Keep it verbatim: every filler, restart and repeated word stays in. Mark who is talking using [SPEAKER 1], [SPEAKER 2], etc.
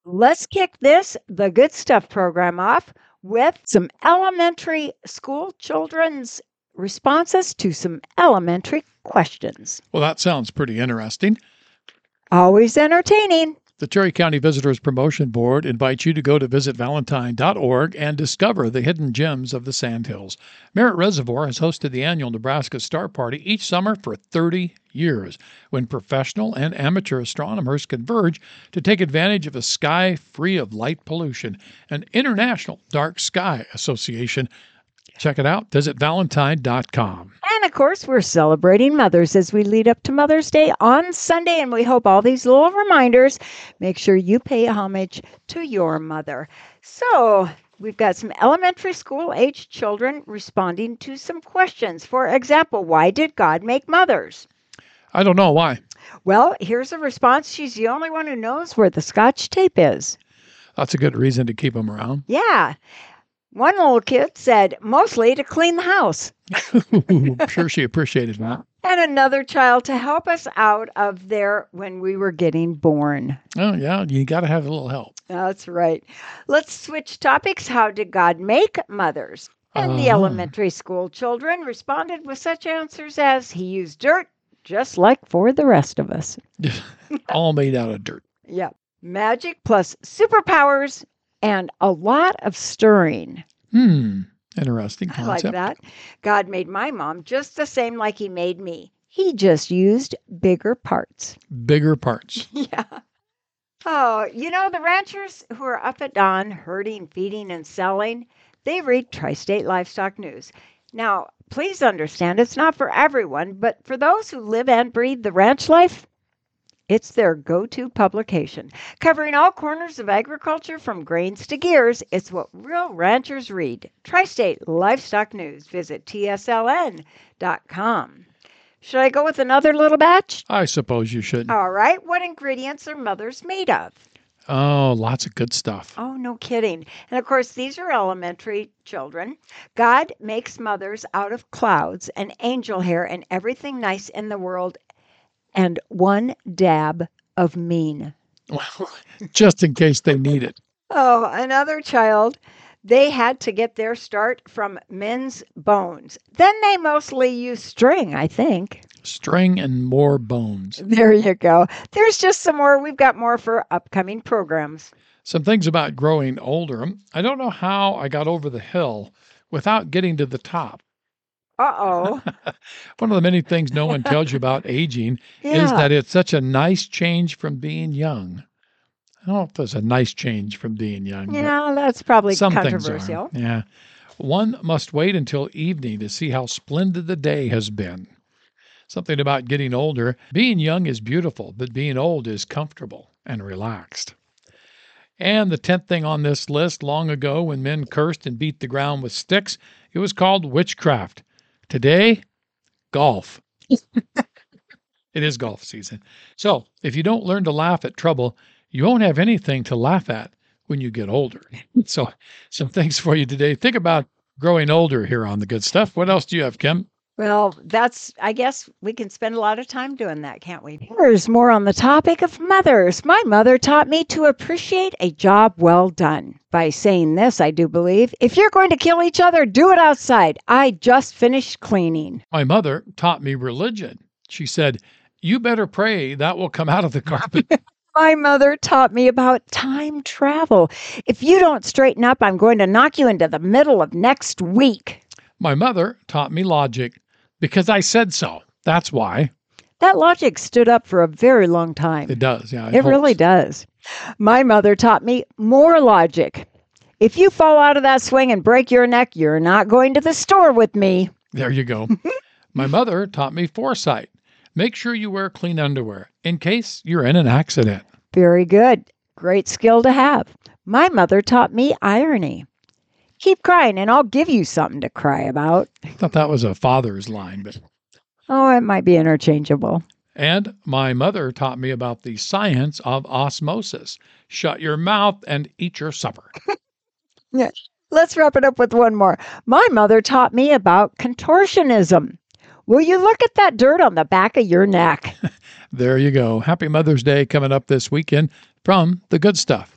[SPEAKER 1] Let's kick this, the Good Stuff program off with some elementary school children's responses to some elementary questions.
[SPEAKER 2] Well, that sounds pretty interesting.
[SPEAKER 1] Always entertaining.
[SPEAKER 2] The Cherry County Visitors Promotion Board invites you to go to visit valentine dot org and discover the hidden gems of the Sandhills. Merritt Reservoir has hosted the annual Nebraska Star Party each summer for thirty years, when professional and amateur astronomers converge to take advantage of a sky free of light pollution, an International Dark Sky Association. Check it out. Visit valentine dot com.
[SPEAKER 1] And of course, we're celebrating mothers as we lead up to Mother's Day on Sunday, and we hope all these little reminders make sure you pay homage to your mother. So we've got some elementary school age children responding to some questions. For example, why did God make mothers?
[SPEAKER 2] I don't know why.
[SPEAKER 1] Well, here's a response. She's the only one who knows where the Scotch tape is.
[SPEAKER 2] That's a good reason to keep them around.
[SPEAKER 1] Yeah. One little kid said, mostly to clean the house.
[SPEAKER 2] I'm sure she appreciated that.
[SPEAKER 1] And another child to help us out of there when we were getting born.
[SPEAKER 2] Oh, yeah, you got to have a little help.
[SPEAKER 1] That's right. Let's switch topics. How did God make mothers? And the
[SPEAKER 2] Uh-huh.
[SPEAKER 1] elementary school children responded with such answers as, he used dirt, just like for the rest of us.
[SPEAKER 2] All made out of dirt.
[SPEAKER 1] Yep. Magic plus superpowers and a lot of stirring.
[SPEAKER 2] Hmm. Interesting
[SPEAKER 1] I like
[SPEAKER 2] concept.
[SPEAKER 1] that. God made my mom just the same like he made me. He just used bigger parts.
[SPEAKER 2] Bigger parts.
[SPEAKER 1] Yeah. Oh, you know, the ranchers who are up at dawn herding, feeding, and selling, they read Tri-State Livestock News. Now, please understand, it's not for everyone, but for those who live and breathe the ranch life, it's their go-to publication. Covering all corners of agriculture from grains to gears, it's what real ranchers read. Tri-State Livestock News. Visit T S L N dot com. Should I go with another little batch?
[SPEAKER 2] I suppose you should.
[SPEAKER 1] All right. What ingredients are mothers made of?
[SPEAKER 2] Oh, lots of good stuff.
[SPEAKER 1] Oh, no kidding. And of course, these are elementary children. God makes mothers out of clouds and angel hair and everything nice in the world, and one dab of mean.
[SPEAKER 2] Well, just in case they need it.
[SPEAKER 1] Oh, another child. They had to get their start from men's bones. Then they mostly use string, I think.
[SPEAKER 2] String and more bones.
[SPEAKER 1] There you go. There's just some more. We've got more for upcoming programs.
[SPEAKER 2] Some things about growing older. I don't know how I got over the hill without getting to the top.
[SPEAKER 1] Uh-oh.
[SPEAKER 2] One of the many things no one tells you about aging
[SPEAKER 1] Yeah.
[SPEAKER 2] is that it's such a nice change from being young. I don't know if there's a nice change from being young. but
[SPEAKER 1] Yeah, that's probably
[SPEAKER 2] some
[SPEAKER 1] controversial.
[SPEAKER 2] things are. Yeah. One must wait until evening to see how splendid the day has been. Something about getting older. Being young is beautiful, but being old is comfortable and relaxed. And the tenth thing on this list, long ago when men cursed and beat the ground with sticks, it was called witchcraft. Today, golf. It is golf season. So if you don't learn to laugh at trouble, you won't have anything to laugh at when you get older. So some things for you today. Think about growing older here on The Good Stuff. What else do you have, Kim?
[SPEAKER 1] Well, that's, I guess we can spend a lot of time doing that, can't we? There's more on the topic of mothers. My mother taught me to appreciate a job well done. By saying this, I do believe, if you're going to kill each other, do it outside. I just finished cleaning.
[SPEAKER 2] My mother taught me religion. She said, you better pray that will come out of the carpet.
[SPEAKER 1] My mother taught me about time travel. If you don't straighten up, I'm going to knock you into the middle of next week.
[SPEAKER 2] My mother taught me logic because I said so. That's why.
[SPEAKER 1] That logic stood up for a very long time.
[SPEAKER 2] It does. Yeah,
[SPEAKER 1] It really does. My mother taught me more logic. If you fall out of that swing and break your neck, you're not going to the store with me.
[SPEAKER 2] There you go. My mother taught me foresight. Make sure you wear clean underwear in case you're in an accident.
[SPEAKER 1] Very good. Great skill to have. My mother taught me irony. Keep crying and I'll give you something to cry about.
[SPEAKER 2] I thought that was a father's line, but
[SPEAKER 1] Oh, it might be interchangeable.
[SPEAKER 2] and my mother taught me about the science of osmosis. Shut your mouth and eat your supper.
[SPEAKER 1] Yeah. Let's wrap it up with one more. My mother taught me about contortionism. Will you look at that dirt on the back of your neck?
[SPEAKER 2] There you go. Happy Mother's Day coming up this weekend from The Good Stuff.